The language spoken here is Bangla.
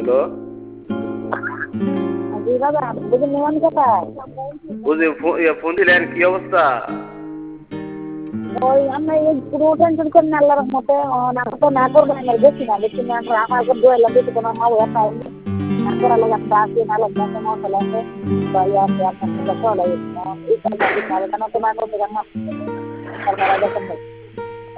হ্যালো। জি দাদা, বুঝলেন নিমন কোথায়? বুঝি ফোন দিলেন, কি অবস্থা? ওই আমরা এই পুরো টেনশন করি না আল্লাহর রহমতে। না তো না করবো না, দেখি না আমরা আমার করে দোয়াইলাম দিতে কোনো মা হয়ে পাইনি। না করা লাগে আমরা আসি না লাগবে একটা মশলা আছে বা ইয়ে আছে আপনার সাথে চলে এই কারণে দিতে হবে কেন তো না করতে না সরকার দেখেন